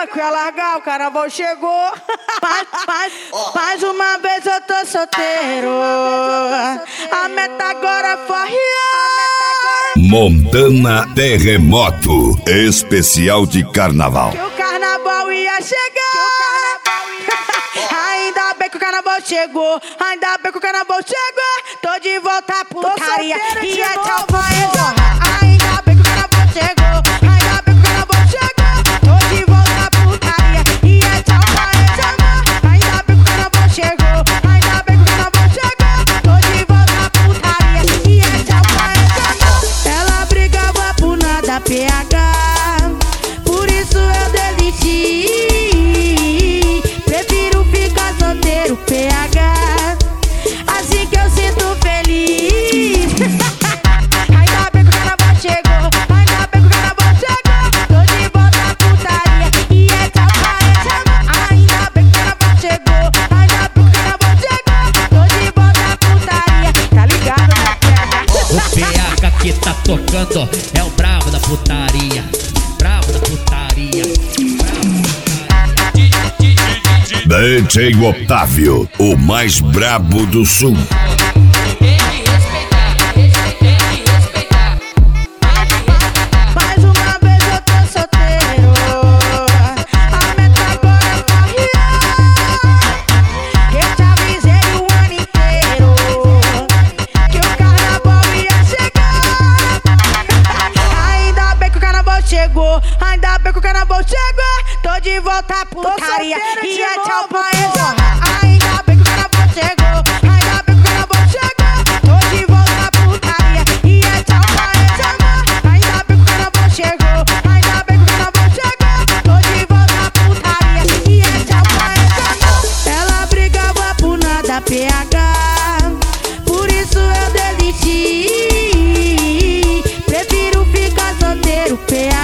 que ia largar, o carnaval chegou. Mais uma vez eu tô solteiro. A meta agora é farrear. Montana Terremoto, especial de carnaval. Que o carnaval ia chegar. Ainda bem que o carnaval chegou. Ainda bem que o carnaval chegou. Tô de volta à putaria. E é tchau, vai zorra. Ainda bem que o carnaval chegou. Ainda bem que o carnaval chegou. Tô de volta à putaria. E é tchau, vai zorra. Ainda bem que o carnaval chegou. Ainda bem que o carnaval chegou. Tô de volta à putaria. E é tchau, vai zorra. Ela brigava por nada, PH. Por isso eu desisti. Prefiro ficar solteiro, PH. Assim que eu sinto feliz. Ainda bem que o carnaval chegou. Ainda bem que o carnaval chegou. Tô de volta à putaria. E é tchau, vai. Ainda bem que o carnaval chegou. Ainda bem que o carnaval chegou. Tô de volta à putaria. Tá ligado, né, PH? O PH que tá tocando é o bravo da putaria. Bravo da putaria. DJ Otávio, o mais brabo do sul. Mais uma vez eu tô solteiro. A meta agora é farrear. Eu te avisei o ano inteiro que o carnaval ia chegar. Ainda bem que o carnaval chegou. Ainda bem que o carnaval chegou. Tô de volta à putaria. E é tchau, vai zorra. Ainda bem que o carnaval chegou. Ainda bem que o carnaval chegou. Tô de volta à putaria. E é tchau, vai zorra. Ainda bem que o carnaval chegou. Ainda bem que o carnaval chegou. Tô de volta à putaria. E é tchau, vai zorra. Ela brigava por nada, PH. Por isso eu desisti. Prefiro ficar solteiro, PH.